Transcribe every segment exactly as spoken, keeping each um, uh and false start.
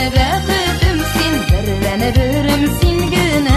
бәхетімсің, бірден бірімсің генә.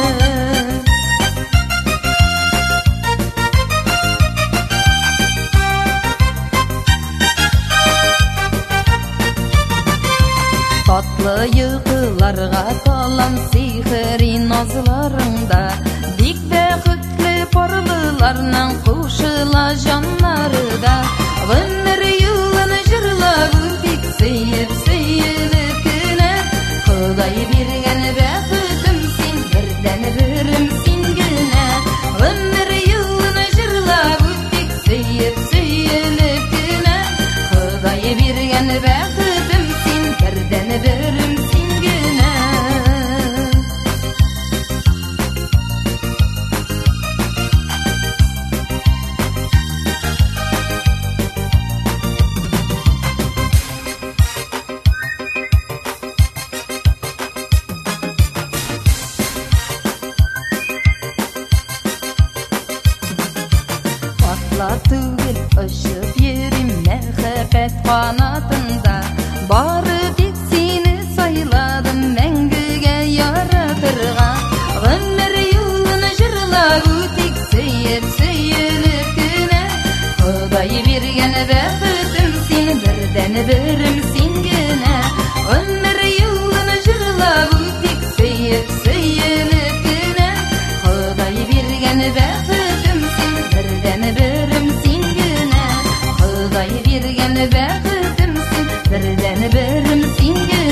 Татлы йокыларга талам сихри назларыңда, бик бәхетле парлыларның кушыла җаннары да. Гомер юлын җырлап үтик сөеп сөелеп кенә, Ходай биргән бәхетемсің, бердән беремсің генә. Гомер юлын җырлап үтик сөеп сөелеп кенә, Ходай биргән бәхетемсің, бердән беремсің генә. Атла түгел ұшып ерім мәхәббәт қанатында, бары тек сені сайладым мәңгіге яратырға. Гомер юлын жырлап үтик сөеп сөелеп кенә, Ходай биргән бәхетемсің, бердән беремсің генә. Гомер юлын жырлап үтик сөеп сөелеп кенә, Ходай биргән бәхетемсің, бердән беремсің генә. Ходай биргән бәхетемсің, бердән беремсің генә.